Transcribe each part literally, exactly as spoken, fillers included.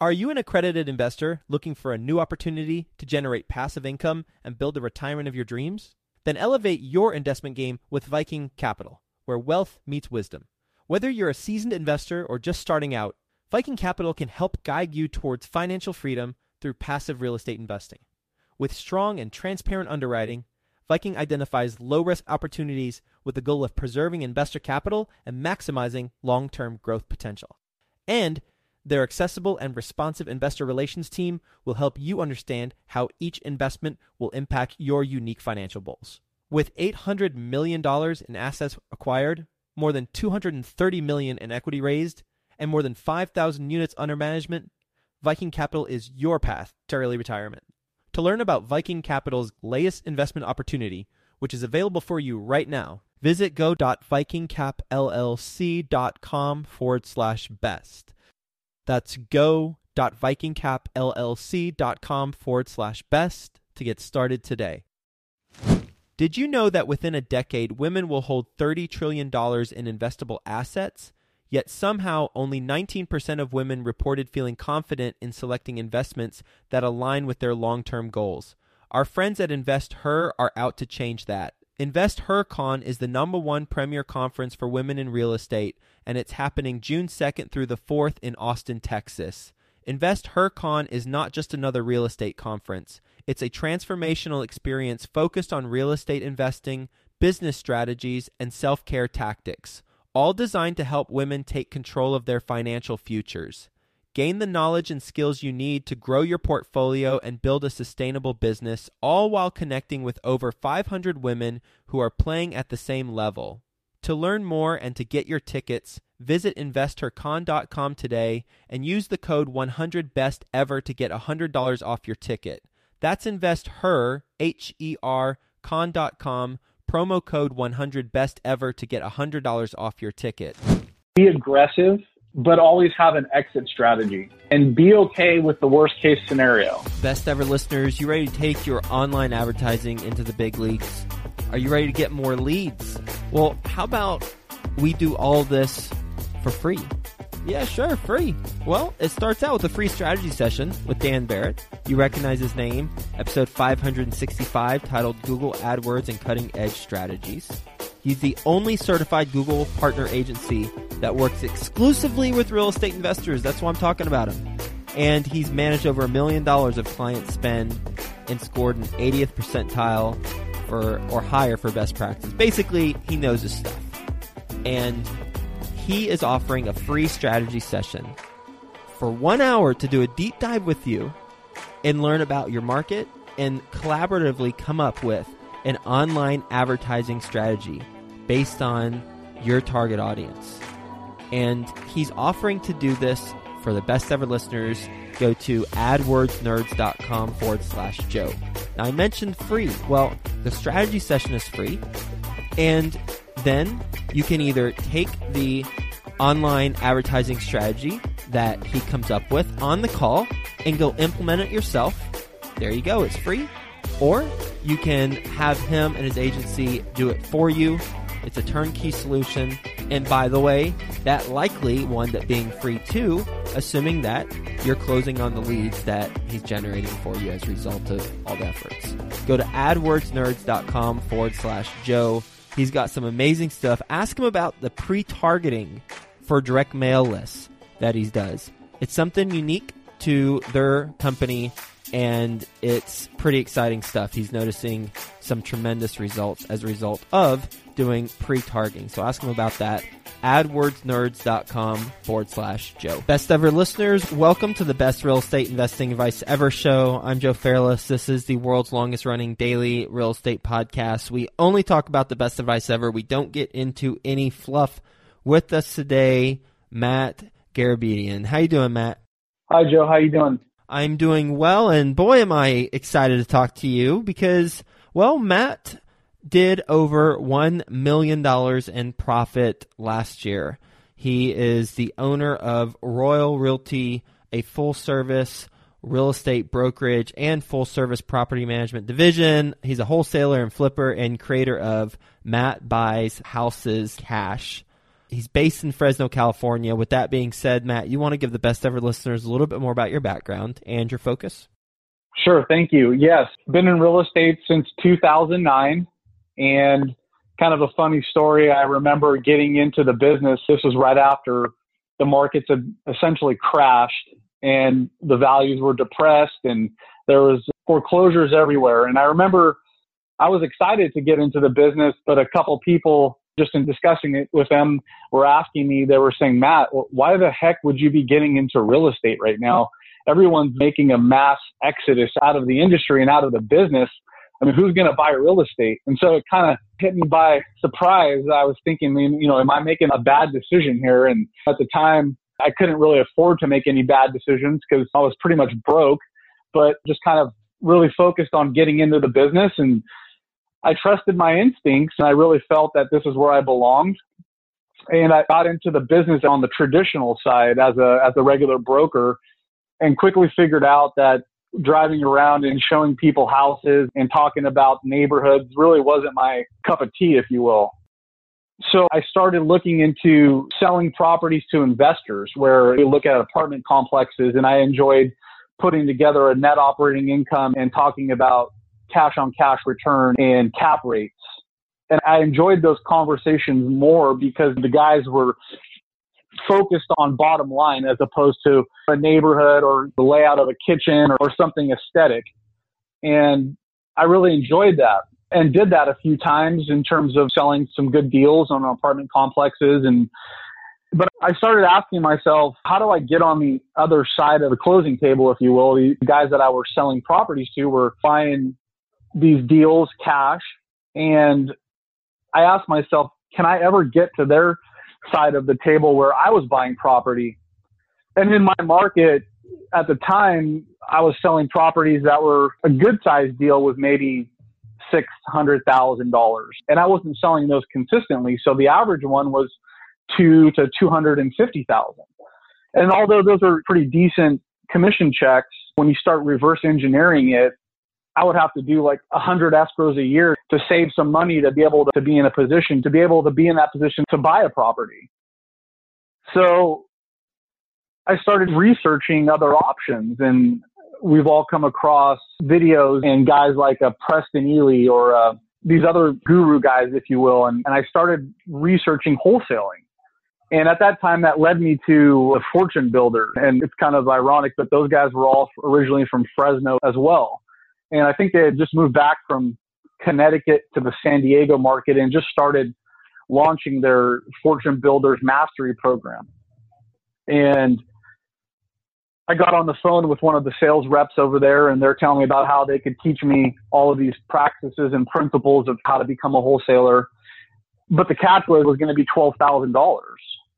Are you an accredited investor looking for a new opportunity to generate passive income and build the retirement of your dreams? Then elevate your investment game with Viking Capital, where wealth meets wisdom. Whether you're a seasoned investor or just starting out, Viking Capital can help guide you towards financial freedom through passive real estate investing. With strong and transparent underwriting, Viking identifies low-risk opportunities with the goal of preserving investor capital and maximizing long-term growth potential. And their accessible and responsive investor relations team will help you understand how each investment will impact your unique financial goals. With eight hundred million dollars in assets acquired, more than two hundred thirty million dollars in equity raised, and more than five thousand units under management, Viking Capital is your path to early retirement. To learn about Viking Capital's latest investment opportunity, which is available for you right now, visit go.vikingcapllc.com forward slash best. That's go.vikingcapllc.com forward slash best to get started today. Did you know that within a decade, women will hold thirty trillion dollars in investable assets? Yet somehow only nineteen percent of women reported feeling confident in selecting investments that align with their long-term goals. Our friends at InvestHer are out to change that. InvestHerCon is the number one premier conference for women in real estate, and it's happening June second through the fourth in Austin, Texas. InvestHerCon is not just another real estate conference. It's a transformational experience focused on real estate investing, business strategies, and self-care tactics, all designed to help women take control of their financial futures. Gain the knowledge and skills you need to grow your portfolio and build a sustainable business, all while connecting with over five hundred women who are playing at the same level. To learn more and to get your tickets, visit investor con dot com today and use the code one hundred best ever to get one hundred dollars off your ticket. That's InvestHer, H E R, con dot com, promo code one hundred best ever to get one hundred dollars off your ticket. Be aggressive, but always have an exit strategy and be okay with the worst case scenario. Best ever listeners, you ready to take your online advertising into the big leagues? Are you ready to get more leads? Well, how about we do all this for free? Yeah, sure, free. Well, it starts out with a free strategy session with Dan Barrett. You recognize his name, episode five hundred sixty-five, titled Google AdWords and Cutting Edge Strategies. He's the only certified Google partner agency that works exclusively with real estate investors. That's why I'm talking about him. And he's managed over a million dollars of client spend and scored an eightieth percentile for or higher for best practice. Basically, he knows his stuff. And he is offering a free strategy session for one hour to do a deep dive with you and learn about your market and collaboratively come up with an online advertising strategy based on your target audience. And he's offering to do this for the best ever listeners. Go to adwordsnerds.com forward slash Joe. Now, I mentioned free. Well, the strategy session is free. And then you can either take the online advertising strategy that he comes up with on the call and go implement it yourself. There you go. It's free. Or you can have him and his agency do it for you. It's a turnkey solution. And by the way, that likely wound up being free too, assuming that you're closing on the leads that he's generating for you as a result of all the efforts. Go to adwordsnerds.com forward slash Joe. He's got some amazing stuff. Ask him about the pre-targeting for direct mail lists that he does. It's something unique to their company, and it's pretty exciting stuff. He's noticing some tremendous results as a result of doing pre-targeting. So ask him about that. adwordsnerds.com forward slash Joe. Best ever listeners, welcome to the Best Real Estate Investing Advice Ever show. I'm Joe Fairless. This is the world's longest running daily real estate podcast. We only talk about the best advice ever. We don't get into any fluff. With us today, Matt Garabedian. How you doing, Matt? Hi, Joe. How you doing? I'm doing well, and boy, am I excited to talk to you because, well, Matt did over one million dollars in profit last year. He is the owner of Royal Realty, a full-service real estate brokerage and full-service property management division. He's a wholesaler and flipper and creator of Matt Buys Houses Cash. He's based in Fresno, California. With that being said, Matt, you want to give the best ever listeners a little bit more about your background and your focus? Sure. Thank you. Yes. Been in real estate since two thousand nine, and kind of a funny story. I remember getting into the business. This was right after the markets had essentially crashed and the values were depressed and there was foreclosures everywhere. And I remember I was excited to get into the business, but a couple people, just in discussing it with them, were asking me, they were saying, Matt, why the heck would you be getting into real estate right now? Everyone's making a mass exodus out of the industry and out of the business. I mean, who's going to buy real estate? And so it kind of hit me by surprise. I was thinking, you know, am I making a bad decision here? And at the time, I couldn't really afford to make any bad decisions because I was pretty much broke, but just kind of really focused on getting into the business. And I trusted my instincts, and I really felt that this is where I belonged. And I got into the business on the traditional side as a as a regular broker, and quickly figured out that driving around and showing people houses and talking about neighborhoods really wasn't my cup of tea, if you will. So I started looking into selling properties to investors, where we look at apartment complexes, and I enjoyed putting together a net operating income and talking about cash on cash return and cap rates. And I enjoyed those conversations more because the guys were focused on bottom line as opposed to a neighborhood or the layout of a kitchen or, or something aesthetic. And I really enjoyed that and did that a few times in terms of selling some good deals on apartment complexes. And but I started asking myself, how do I get on the other side of the closing table, if you will? The guys that I were selling properties to were buying these deals cash. And I asked myself, can I ever get to their side of the table where I was buying property? And in my market at the time, I was selling properties that were a good sized deal with maybe six hundred thousand dollars. And I wasn't selling those consistently. So the average one was two to two hundred fifty thousand. And although those are pretty decent commission checks, when you start reverse engineering it, I would have to do like a hundred escrows a year to save some money to be able to be in a position, to be able to be in that position to buy a property. So I started researching other options, and we've all come across videos and guys like a Preston Ely or uh, these other guru guys, if you will. And, and I started researching wholesaling. And at that time, that led me to a Fortune Builder. And it's kind of ironic, but those guys were all originally from Fresno as well. And I think they had just moved back from Connecticut to the San Diego market and just started launching their Fortune Builders Mastery program. And I got on the phone with one of the sales reps over there, and they're telling me about how they could teach me all of these practices and principles of how to become a wholesaler. But the catch was, was going to be twelve thousand dollars.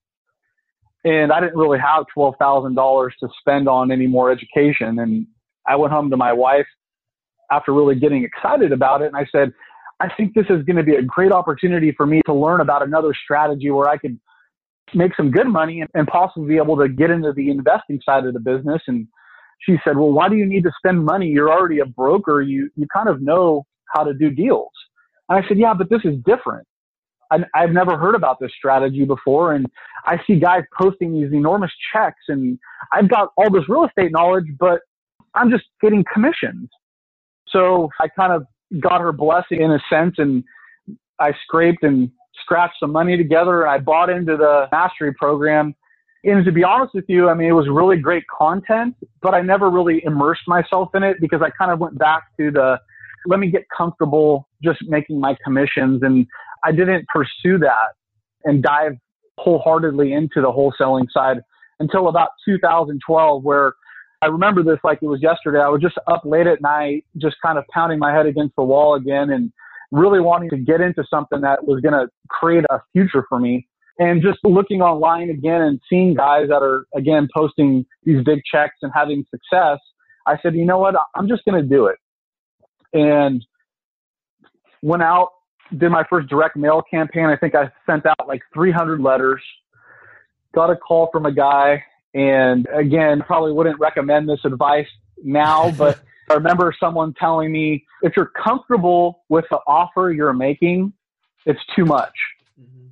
And I didn't really have twelve thousand dollars to spend on any more education. And I went home to my wife after really getting excited about it. And I said, I think this is going to be a great opportunity for me to learn about another strategy where I could make some good money and, and possibly be able to get into the investing side of the business. And she said, well, why do you need to spend money? You're already a broker. You, you kind of know how to do deals. And I said, yeah, but this is different. I, I've never heard about this strategy before. And I see guys posting these enormous checks, and I've got all this real estate knowledge, but I'm just getting commissions. So I kind of got her blessing in a sense, and I scraped and scratched some money together, and I bought into the mastery program. And to be honest with you, I mean, it was really great content, but I never really immersed myself in it because I kind of went back to the, let me get comfortable just making my commissions. And I didn't pursue that and dive wholeheartedly into the wholesaling side until about two thousand twelve, where I remember this like it was yesterday. I was just up late at night, just kind of pounding my head against the wall again and really wanting to get into something that was going to create a future for me. And just looking online again and seeing guys that are, again, posting these big checks and having success, I said, you know what, I'm just going to do it. And went out, did my first direct mail campaign. I think I sent out like three hundred letters, got a call from a guy. And again, probably wouldn't recommend this advice now, but I remember someone telling me, if you're comfortable with the offer you're making, it's too much. Mm-hmm.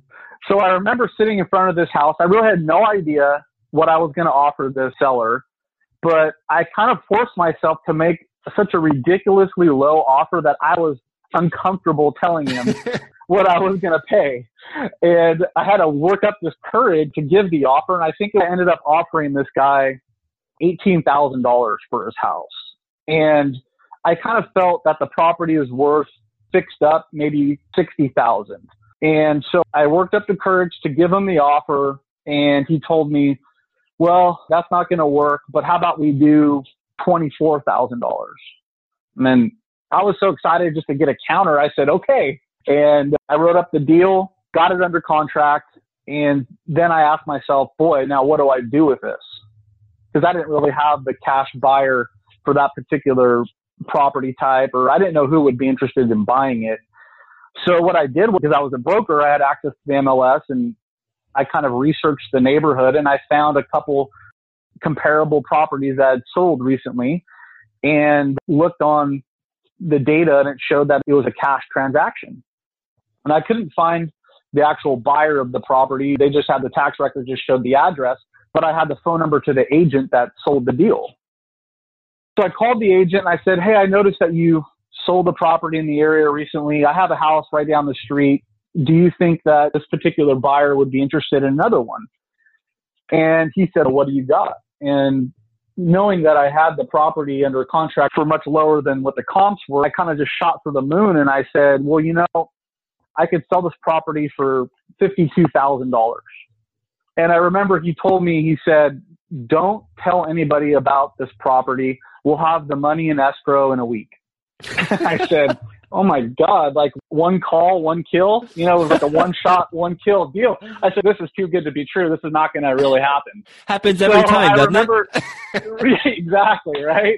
So I remember sitting in front of this house. I really had no idea what I was going to offer the seller, but I kind of forced myself to make such a ridiculously low offer that I was uncomfortable telling him what I was going to pay. And I had to work up this courage to give the offer. And I think I ended up offering this guy eighteen thousand dollars for his house. And I kind of felt that the property was worth fixed up maybe sixty thousand dollars. And so I worked up the courage to give him the offer. And he told me, well, that's not going to work, but how about we do twenty-four thousand dollars? And then I was so excited just to get a counter. I said, okay. And I wrote up the deal, got it under contract. And then I asked myself, boy, now what do I do with this? Because I didn't really have the cash buyer for that particular property type, or I didn't know who would be interested in buying it. So what I did was, because I was a broker, I had access to the M L S, and I kind of researched the neighborhood, and I found a couple comparable properties that had sold recently and looked on the data, and it showed that it was a cash transaction. And I couldn't find the actual buyer of the property. They just had the tax record, just showed the address, but I had the phone number to the agent that sold the deal. So I called the agent and I said, hey, I noticed that you sold a property in the area recently. I have a house right down the street. Do you think that this particular buyer would be interested in another one? And he said, well, what do you got? And knowing that I had the property under contract for much lower than what the comps were, I kind of just shot for the moon. And I said, well, you know, I could sell this property for fifty-two thousand dollars. And I remember he told me, he said, don't tell anybody about this property. We'll have the money in escrow in a week. I said, oh my God, like one call, one kill, you know, it was like a one shot, one kill deal. I said, this is too good to be true. This is not going to really happen. Happens every so time, I doesn't remember, it? Exactly, right?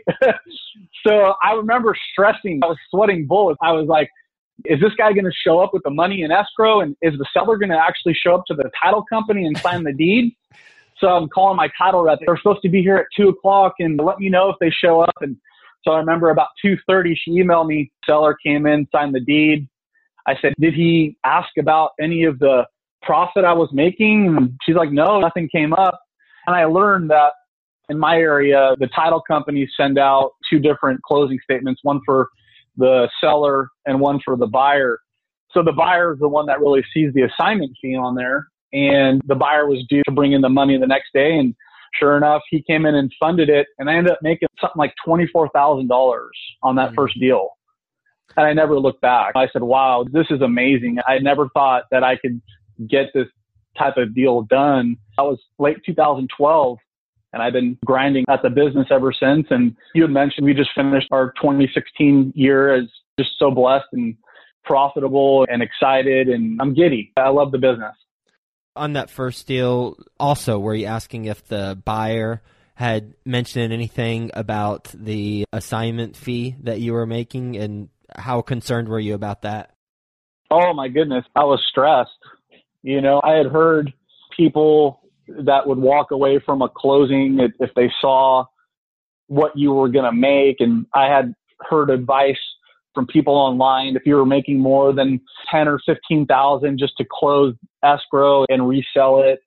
So I remember stressing. I was sweating bullets. I was like, is this guy going to show up with the money in escrow? And is the seller going to actually show up to the title company and sign the deed? So I'm calling my title rep. They're supposed to be here at two o'clock and let me know if they show up. And so I remember about two thirty, she emailed me. Seller came in, signed the deed. I said, did he ask about any of the profit I was making? And she's like, no, nothing came up. And I learned that in my area, the title companies send out two different closing statements, one for the seller and one for the buyer. So the buyer is the one that really sees the assignment fee on there. And the buyer was due to bring in the money the next day. And sure enough, he came in and funded it. And I ended up making something like twenty-four thousand dollars on that mm-hmm. first deal. And I never looked back. I said, wow, this is amazing. I never thought that I could get this type of deal done. That was late two thousand twelve. And I've been grinding at the business ever since. And you had mentioned we just finished our twenty sixteen year as just so blessed and profitable and excited. And I'm giddy. I love the business. On that first deal, also, were you asking if the buyer had mentioned anything about the assignment fee that you were making, and how concerned were you about that? Oh, my goodness. I was stressed. You know, I had heard people that would walk away from a closing if, if they saw what you were going to make. And I had heard advice from people online, if you were making more than ten or fifteen thousand just to close escrow and resell it.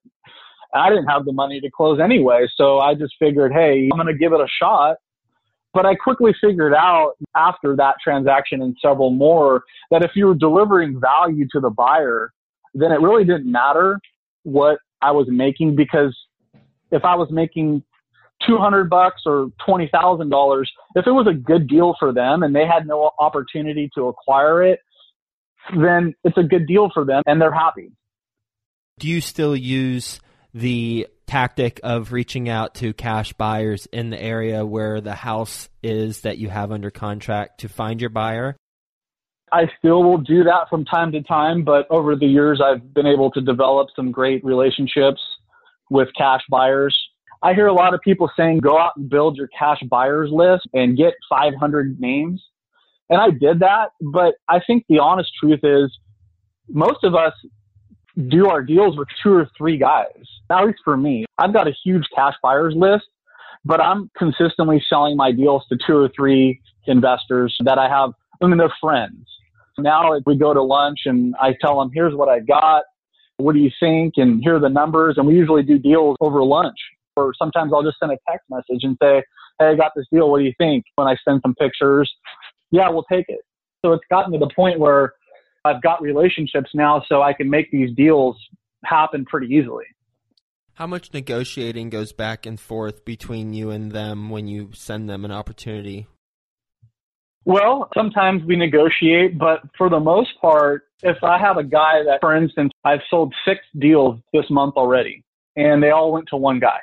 I didn't have the money to close anyway. So I just figured, hey, I'm going to give it a shot. But I quickly figured out after that transaction and several more that if you were delivering value to the buyer, then it really didn't matter what I was making, because if I was making two hundred bucks or twenty thousand dollars, if it was a good deal for them and they had no opportunity to acquire it, then it's a good deal for them and they're happy. Do you still use the tactic of reaching out to cash buyers in the area where the house is that you have under contract to find your buyer? I still will do that from time to time, but over the years, I've been able to develop some great relationships with cash buyers. I hear a lot of people saying, go out and build your cash buyers list and get five hundred names. And I did that, but I think the honest truth is most of us do our deals with two or three guys. At least for me, I've got a huge cash buyers list, but I'm consistently selling my deals to two or three investors that I have. I mean, they're friends. Now we go to lunch and I tell them, here's what I got. What do you think? And here are the numbers. And we usually do deals over lunch. Or sometimes I'll just send a text message and say, hey, I got this deal. What do you think? When I send some pictures, yeah, we'll take it. So it's gotten to the point where I've got relationships now so I can make these deals happen pretty easily. How much negotiating goes back and forth between you and them when you send them an opportunity? Well, sometimes we negotiate, but for the most part, if I have a guy that, for instance, I've sold six deals this month already, and they all went to one guy.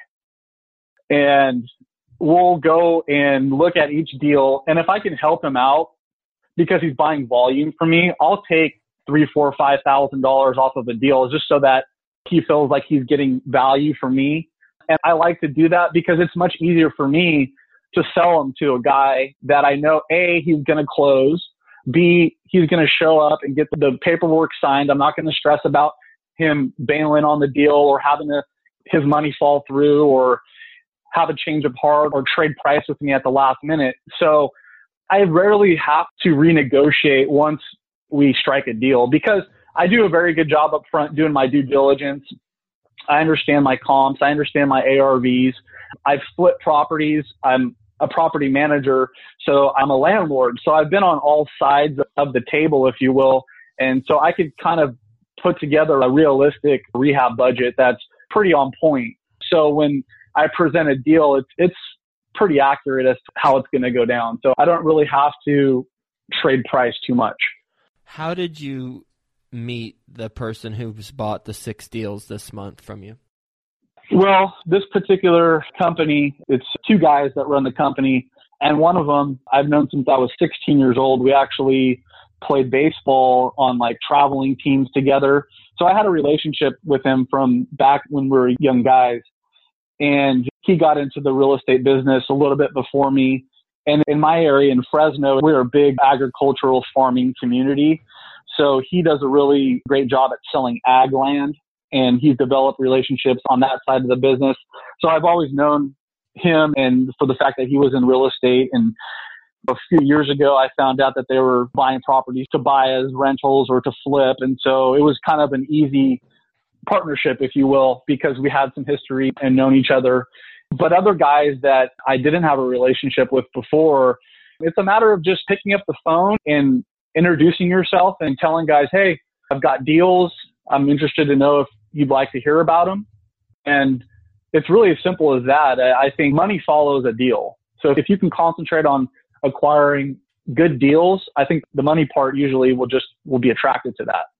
And we'll go and look at each deal. And if I can help him out because he's buying volume from me, I'll take three, four, five thousand dollars off of a deal just so that he feels like he's getting value from me. And I like to do that because it's much easier for me to sell him to a guy that I know, A, he's going to close, B, he's going to show up and get the paperwork signed. I'm not going to stress about him bailing on the deal or having to, his money fall through or have a change of heart or trade price with me at the last minute. So I rarely have to renegotiate once we strike a deal because I do a very good job up front doing my due diligence. I understand my comps. I understand my A R Vs. I've split properties. I'm a property manager, so I'm a landlord. So I've been on all sides of the table, if you will. And so I could kind of put together a realistic rehab budget that's pretty on point. So when I present a deal, it's, it's pretty accurate as to how it's going to go down. So I don't really have to trade price too much. How did you meet the person who's bought the six deals this month from you? Well, this particular company, it's two guys that run the company. And one of them I've known since I was sixteen years old. We actually played baseball on like traveling teams together. So I had a relationship with him from back when we were young guys. And he got into the real estate business a little bit before me. And in my area in Fresno, we're a big agricultural farming community. So he does a really great job at selling ag land, and he's developed relationships on that side of the business. So I've always known him, and for the fact that he was in real estate. And a few years ago, I found out that they were buying properties to buy as rentals or to flip. And so it was kind of an easy partnership, if you will, because we had some history and known each other. But other guys that I didn't have a relationship with before, it's a matter of just picking up the phone and introducing yourself and telling guys, hey, I've got deals. I'm interested to know if you'd like to hear about them. And it's really as simple as that. I think money follows a deal. So if you can concentrate on acquiring good deals, I think the money part usually will just will be attracted to that.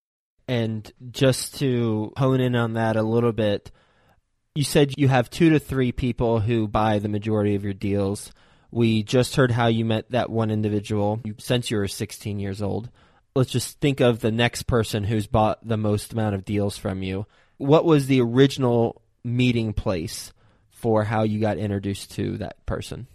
And just to hone in on that a little bit, you said you have two to three people who buy the majority of your deals. We just heard how you met that one individual since you were sixteen years old. Let's just think of the next person who's bought the most amount of deals from you. What was the original meeting place for how you got introduced to that person?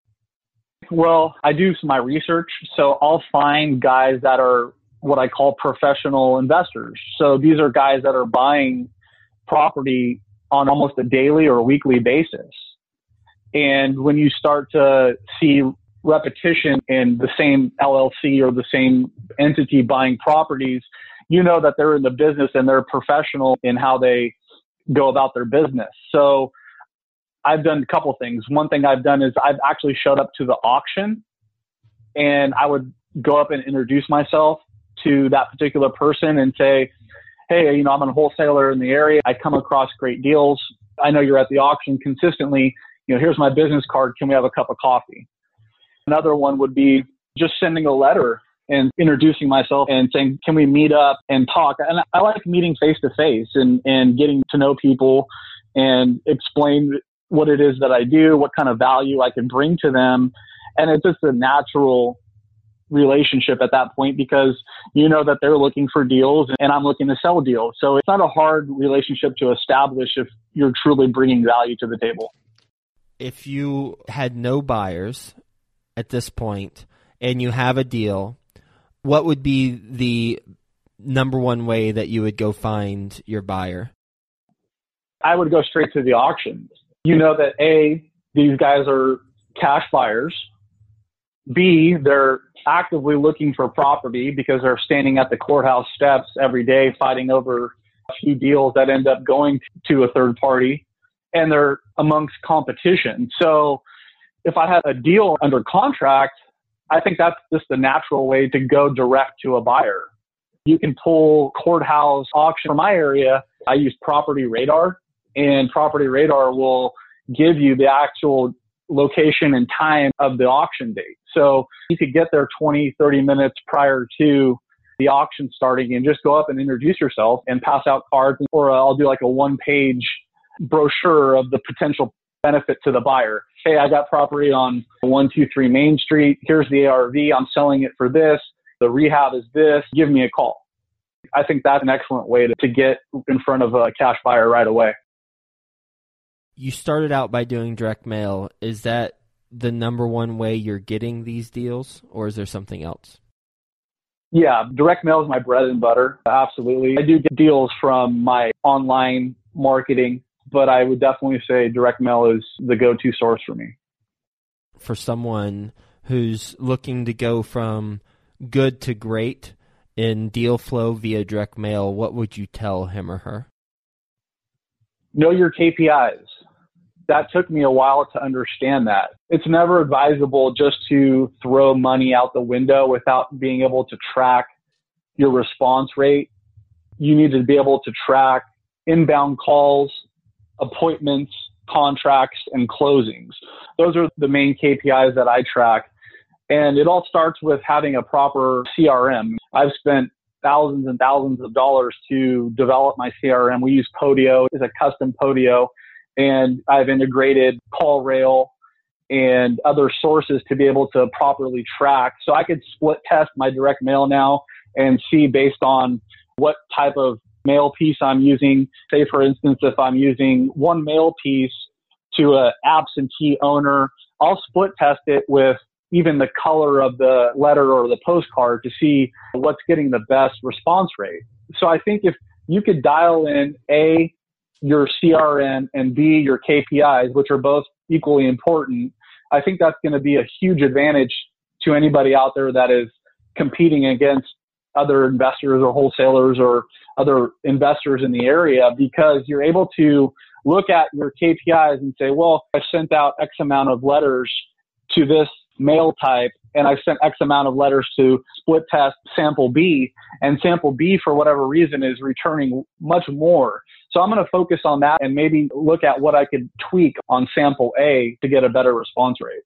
Well, I do my research, so I'll find guys that are what I call professional investors. So these are guys that are buying property on almost a daily or a weekly basis. And when you start to see repetition in the same L L C or the same entity buying properties, you know that they're in the business and they're professional in how they go about their business. So I've done a couple things. One thing I've done is I've actually showed up to the auction, and I would go up and introduce myself to that particular person and say, hey, you know, I'm a wholesaler in the area. I come across great deals. I know you're at the auction consistently. You know, here's my business card. Can we have a cup of coffee? Another one would be just sending a letter and introducing myself and saying, can we meet up and talk? And I like meeting face to face and, and getting to know people and explain what it is that I do, what kind of value I can bring to them. And it's just a natural relationship at that point because you know that they're looking for deals and I'm looking to sell deals. So it's not a hard relationship to establish if you're truly bringing value to the table. If you had no buyers at this point and you have a deal, what would be the number one way that you would go find your buyer? I would go straight to the auctions. You know that A, these guys are cash buyers. B, they're actively looking for property because they're standing at the courthouse steps every day fighting over a few deals that end up going to a third party, and they're amongst competition. So if I had a deal under contract, I think that's just the natural way to go direct to a buyer. You can pull Courthouse Auction. For my area, I use Property Radar, and Property Radar will give you the actual location and time of the auction date. So you could get there twenty, thirty minutes prior to the auction starting and just go up and introduce yourself and pass out cards, or I'll do like a one page brochure of the potential benefit to the buyer. Hey, I got property on one two three Main Street. Here's the A R V. I'm selling it for this. The rehab is this. Give me a call. I think that's an excellent way to, to get in front of a cash buyer right away. You started out by doing direct mail. Is that the number one way you're getting these deals, or is there something else? Yeah, direct mail is my bread and butter. Absolutely. I do get deals from my online marketing, but I would definitely say direct mail is the go-to source for me. For someone who's looking to go from good to great in deal flow via direct mail, what would you tell him or her? Know your K P Is. That took me a while to understand that. It's never advisable just to throw money out the window without being able to track your response rate. You need to be able to track inbound calls, appointments, contracts, and closings. Those are the main K P Is that I track. And it all starts with having a proper C R M. I've spent thousands and thousands of dollars to develop my C R M. We use Podio. It's a custom Podio. And I've integrated CallRail and other sources to be able to properly track. So I could split test my direct mail now and see based on what type of mail piece I'm using. Say, for instance, if I'm using one mail piece to an absentee owner, I'll split test it with even the color of the letter or the postcard to see what's getting the best response rate. So I think if you could dial in A, your C R M, and B, your K P Is, which are both equally important, I think that's going to be a huge advantage to anybody out there that is competing against other investors or wholesalers or other investors in the area, because you're able to look at your K P Is and say, well, I sent out X amount of letters to this mail type, and I sent X amount of letters to split test sample B, and sample B, for whatever reason, is returning much more. So I'm going to focus on that and maybe look at what I could tweak on sample A to get a better response rate.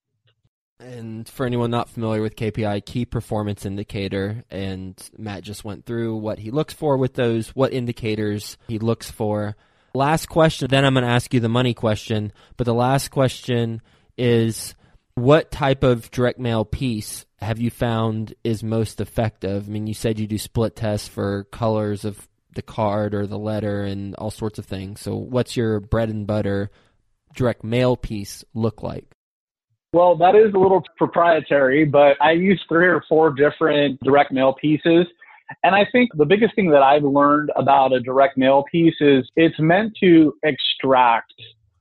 And for anyone not familiar with K P I, key performance indicator, and Matt just went through what he looks for with those, what indicators he looks for. Last question, then I'm going to ask you the money question, but the last question is, what type of direct mail piece have you found is most effective? I mean, you said you do split tests for colors of the card or the letter and all sorts of things. So what's your bread and butter direct mail piece look like? Well, that is a little proprietary, but I use three or four different direct mail pieces. And I think the biggest thing that I've learned about a direct mail piece is it's meant to extract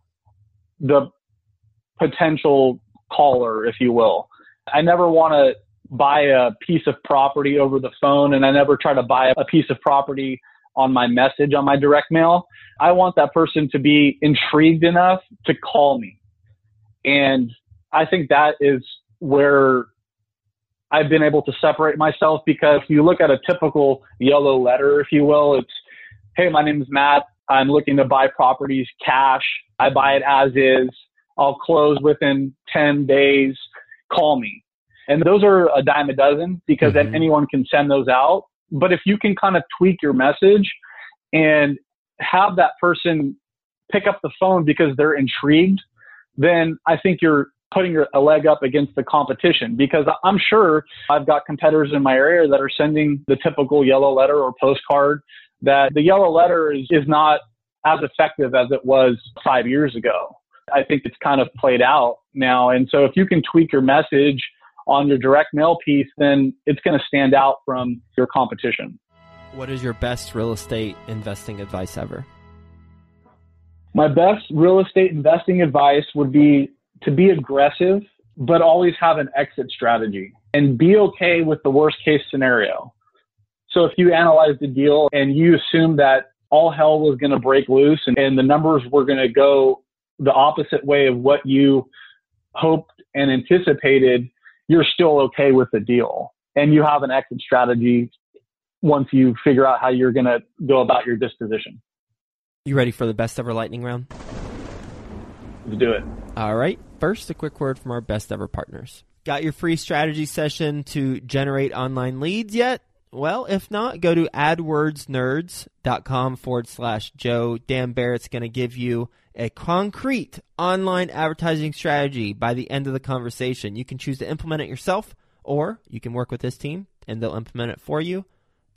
the potential caller, if you will. I never want to buy a piece of property over the phone, and I never try to buy a piece of property on my message on my direct mail. I want that person to be intrigued enough to call me. And I think that is where I've been able to separate myself, because if you look at a typical yellow letter, if you will, it's, hey, my name is Matt. I'm looking to buy properties cash. I buy it as is. I'll close within ten days. Call me. And those are a dime a dozen, because mm-hmm. then anyone can send those out. But if you can kind of tweak your message and have that person pick up the phone because they're intrigued, then I think you're putting your, a leg up against the competition, because I'm sure I've got competitors in my area that are sending the typical yellow letter or postcard, that the yellow letter is, is not as effective as it was five years ago. I think it's kind of played out now. And so if you can tweak your message on your direct mail piece, then it's going to stand out from your competition. What is your best real estate investing advice ever? My best real estate investing advice would be to be aggressive, but always have an exit strategy and be okay with the worst case scenario. So if you analyze the deal and you assume that all hell was going to break loose and, and the numbers were going to go the opposite way of what you hoped and anticipated, you're still okay with the deal. And you have an exit strategy once you figure out how you're going to go about your disposition. You ready for the best ever lightning round? Let's do it. All right. First, a quick word from our best ever partners. Got your free strategy session to generate online leads yet? Well, if not, go to adwordsnerds.com forward slash Joe. Dan Barrett's going to give you a concrete online advertising strategy by the end of the conversation. You can choose to implement it yourself, or you can work with this team and they'll implement it for you.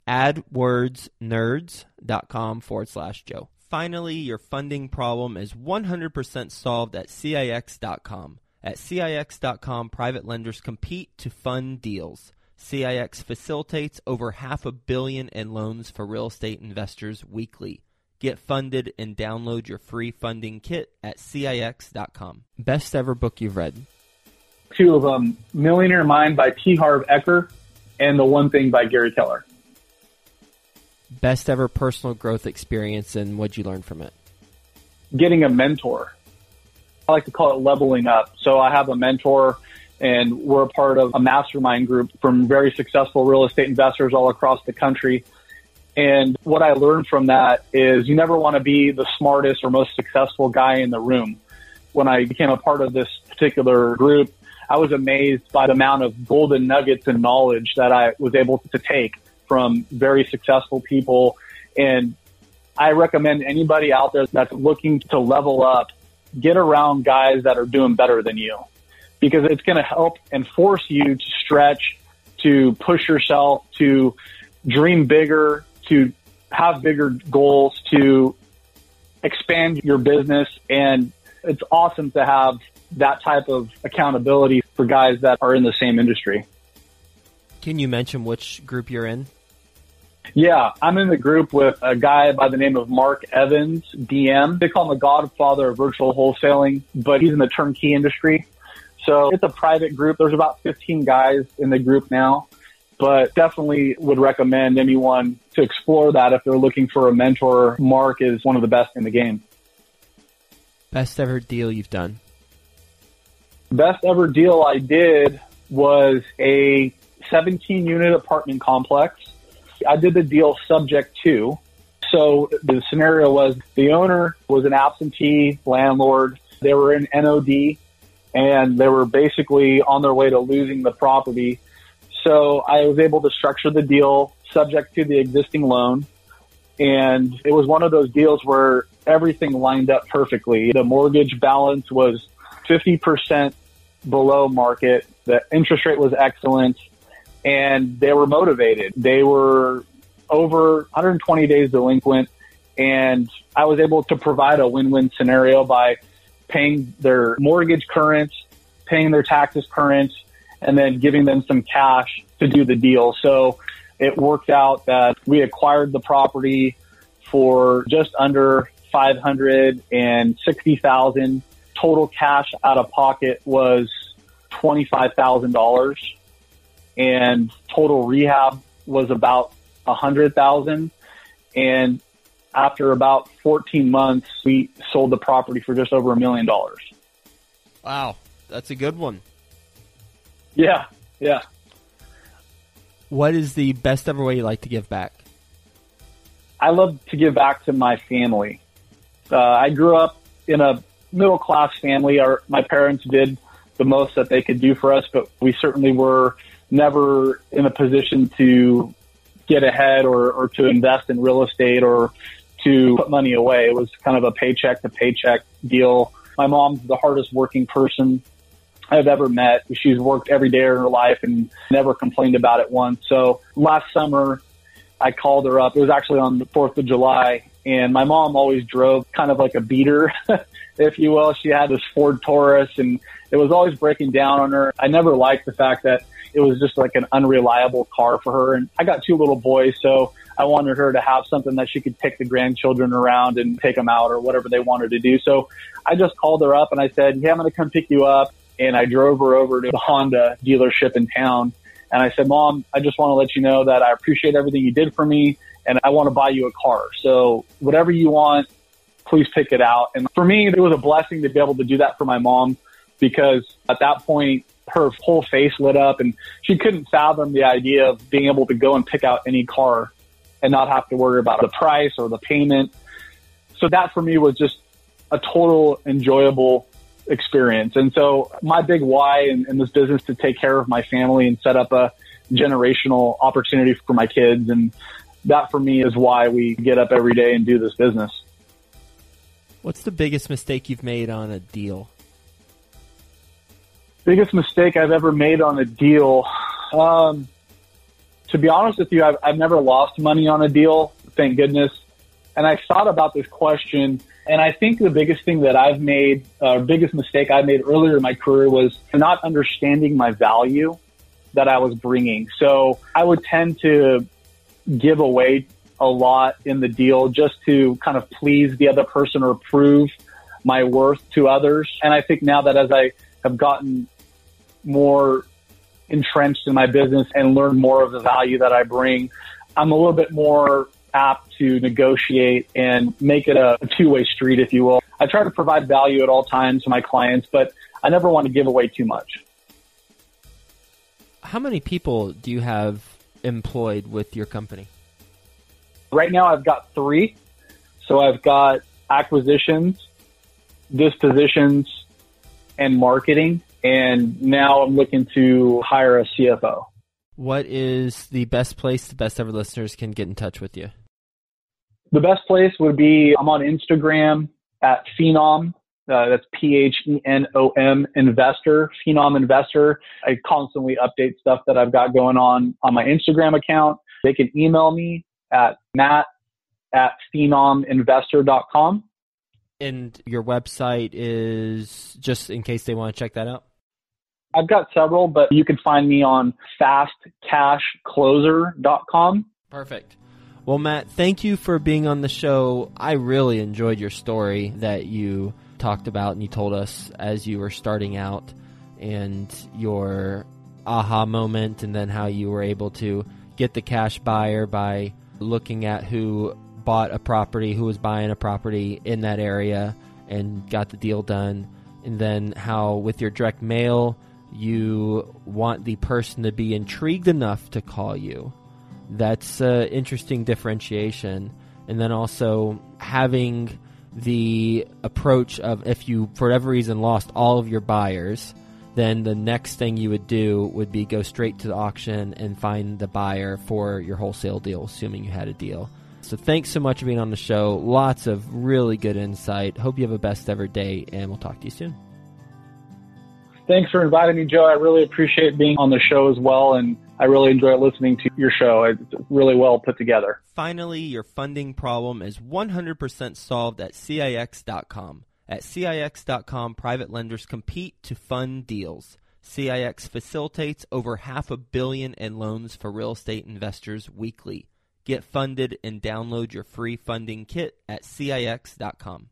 adwordsnerds.com forward slash Joe. Finally, your funding problem is one hundred percent solved at C I X dot com. At C I X dot com, private lenders compete to fund deals. C I X facilitates over half a billion in loans for real estate investors weekly. Get funded and download your free funding kit at C I X dot com. Best ever book you've read? Two of them, Millionaire Mind by T. Harv Eker and The One Thing by Gary Keller. Best ever personal growth experience, and what'd you learn from it? Getting a mentor. I like to call it leveling up. So I have a mentor, and we're a part of a mastermind group from very successful real estate investors all across the country. And what I learned from that is you never want to be the smartest or most successful guy in the room. When I became a part of this particular group, I was amazed by the amount of golden nuggets and knowledge that I was able to take from very successful people. And I recommend anybody out there that's looking to level up, get around guys that are doing better than you, because it's going to help and force you to stretch, to push yourself, to dream bigger, to have bigger goals, to expand your business. And it's awesome to have that type of accountability for guys that are in the same industry. Can you mention which group you're in? Yeah, I'm in the group with a guy by the name of Mark Evans, D M. They call him the godfather of virtual wholesaling, but he's in the turnkey industry. So it's a private group. There's about fifteen guys in the group now, but definitely would recommend anyone to explore that if they're looking for a mentor. Mark is one of the best in the game. Best ever deal you've done? Best ever deal I did was a seventeen unit apartment complex. I did the deal subject to. So the scenario was the owner was an absentee landlord. They were in N O D and they were basically on their way to losing the property. So I was able to structure the deal subject to the existing loan. And it was one of those deals where everything lined up perfectly. The mortgage balance was fifty percent below market. The interest rate was excellent. And they were motivated. They were over one hundred twenty days delinquent, and I was able to provide a win-win scenario by paying their mortgage current, paying their taxes current, and then giving them some cash to do the deal. So it worked out that we acquired the property for just under five hundred sixty thousand dollars. Total cash out of pocket was twenty-five thousand dollars. And total rehab was about a hundred thousand. And after about fourteen months, we sold the property for just over a million dollars. Wow. That's a good one. Yeah. Yeah. What is the best ever way you like to give back? I love to give back to my family. Uh, I grew up in a middle class family. Our, my parents did the most that they could do for us, but we certainly were never in a position to get ahead or, or to invest in real estate or to put money away. It was kind of a paycheck to paycheck deal. My mom's the hardest working person I've ever met. She's worked every day of her life and never complained about it once. So last summer, I called her up. It was actually on the fourth of July. And my mom always drove kind of like a beater, if you will. She had this Ford Taurus and it was always breaking down on her. I never liked the fact that it was just like an unreliable car for her. And I got two little boys, so I wanted her to have something that she could take the grandchildren around and take them out or whatever they wanted to do. So I just called her up and I said, yeah, I'm going to come pick you up. And I drove her over to the Honda dealership in town. And I said, Mom, I just want to let you know that I appreciate everything you did for me. and I want to buy you a car. So whatever you want, please pick it out. And for me, it was a blessing to be able to do that for my mom, because at that point, her whole face lit up and she couldn't fathom the idea of being able to go and pick out any car and not have to worry about the price or the payment. So that for me was just a total enjoyable experience. And so my big why in, in this business to take care of my family and set up a generational opportunity for my kids. And that for me is why we get up every day and do this business. What's the biggest mistake you've made on a deal? Biggest mistake I've ever made on a deal. Um, to be honest with you, I've, I've never lost money on a deal, thank goodness. And I thought about this question, and I think the biggest thing that I've made, uh, biggest mistake I made earlier in my career was not understanding my value that I was bringing. So I would tend to give away a lot in the deal just to kind of please the other person or prove my worth to others. And I think now that as I have gotten more entrenched in my business and learned more of the value that I bring, I'm a little bit more apt to negotiate and make it a two-way street, if you will. I try to provide value at all times to my clients, but I never want to give away too much. How many people do you have employed with your company? Right now I've got three. So I've got acquisitions, dispositions, and marketing. And now I'm looking to hire a C F O. What is the best place the best ever listeners can get in touch with you? The best place would be, I'm on Instagram at Phenom. Uh, that's P H E N O M Investor, Phenom Investor. I constantly update stuff that I've got going on on my Instagram account. They can email me at matt at phenom investor dot com. And your website is, just in case they want to check that out? I've got several, but you can find me on fast cash closer dot com. Perfect. Well, Matt, thank you for being on the show. I really enjoyed your story that you talked about and you told us as you were starting out, and your aha moment, and then how you were able to get the cash buyer by looking at who bought a property, who was buying a property in that area, and got the deal done. And then how with your direct mail, you want the person to be intrigued enough to call you. That's an interesting differentiation. And then also having the approach of, if you, for whatever reason, lost all of your buyers, then the next thing you would do would be go straight to the auction and find the buyer for your wholesale deal, assuming you had a deal. So thanks so much for being on the show. Lots of really good insight. Hope you have a best ever day, and we'll talk to you soon. Thanks for inviting me, Joe. I really appreciate being on the show as well, and I really enjoy listening to your show. It's really well put together. Finally, your funding problem is one hundred percent solved at C I X dot com. At C I X dot com, private lenders compete to fund deals. C I X facilitates over half a billion in loans for real estate investors weekly. Get funded and download your free funding kit at C I X dot com.